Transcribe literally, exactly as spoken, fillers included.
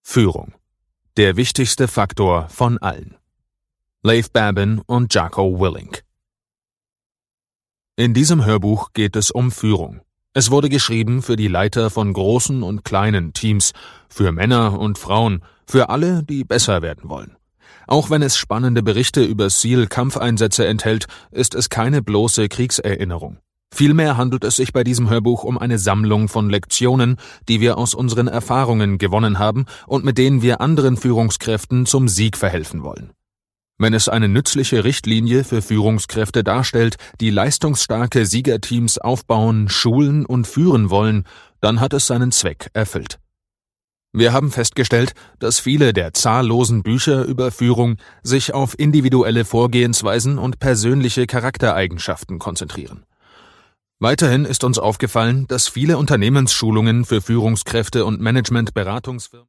Führung. Der wichtigste Faktor von allen. Leif Babin und Jocko Willink. In diesem Hörbuch geht es um Führung. Es wurde geschrieben für die Leiter von großen und kleinen Teams, für Männer und Frauen, für alle, die besser werden wollen. Auch wenn es spannende Berichte über SEAL-Kampfeinsätze enthält, ist es keine bloße Kriegserinnerung. Vielmehr handelt es sich bei diesem Hörbuch um eine Sammlung von Lektionen, die wir aus unseren Erfahrungen gewonnen haben und mit denen wir anderen Führungskräften zum Sieg verhelfen wollen. Wenn es eine nützliche Richtlinie für Führungskräfte darstellt, die leistungsstarke Siegerteams aufbauen, schulen und führen wollen, dann hat es seinen Zweck erfüllt. Wir haben festgestellt, dass viele der zahllosen Bücher über Führung sich auf individuelle Vorgehensweisen und persönliche Charaktereigenschaften konzentrieren. Weiterhin ist uns aufgefallen, dass viele Unternehmensschulungen für Führungskräfte und Managementberatungsfirmen